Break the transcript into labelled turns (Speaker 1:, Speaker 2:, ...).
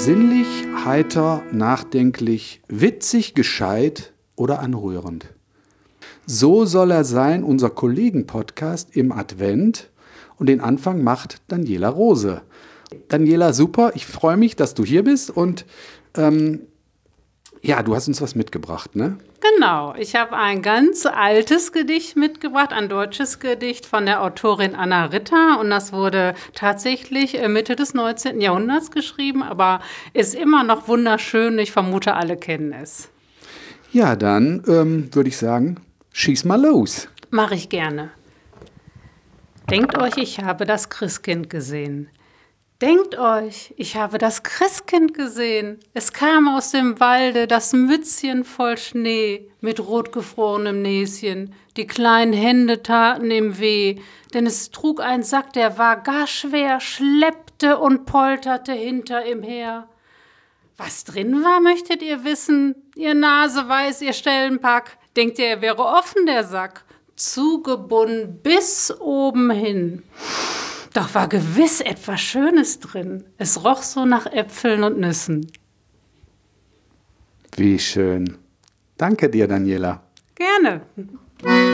Speaker 1: Sinnlich, heiter, nachdenklich, witzig, gescheit oder anrührend. So soll er sein, unser Kollegen-Podcast im Advent. Und den Anfang macht Daniela Rose. Daniela, super, ich freue mich, dass du hier bist und du hast uns was mitgebracht, ne?
Speaker 2: Genau, ich habe ein ganz altes Gedicht mitgebracht, ein deutsches Gedicht von der Autorin Anna Ritter und das wurde tatsächlich Mitte des 19. Jahrhunderts geschrieben, aber ist immer noch wunderschön, ich vermute, alle kennen es.
Speaker 1: Ja, dann würde ich sagen, schieß mal los.
Speaker 2: Mache ich gerne. Denkt euch, ich habe das Christkind gesehen. Denkt euch, ich habe das Christkind gesehen. Es kam aus dem Walde, das Mützchen voll Schnee, mit rotgefrorenem Näschen. Die kleinen Hände taten ihm weh, denn es trug ein Sack, der war gar schwer, schleppte und polterte hinter ihm her. Was drin war, möchtet ihr wissen? Ihr Nase weiß, ihr Stellenpack. Denkt ihr, er wäre offen, der Sack? Zugebunden bis oben hin. Doch war gewiss etwas Schönes drin. Es roch so nach Äpfeln und Nüssen.
Speaker 1: Wie schön. Danke dir, Daniela.
Speaker 2: Gerne.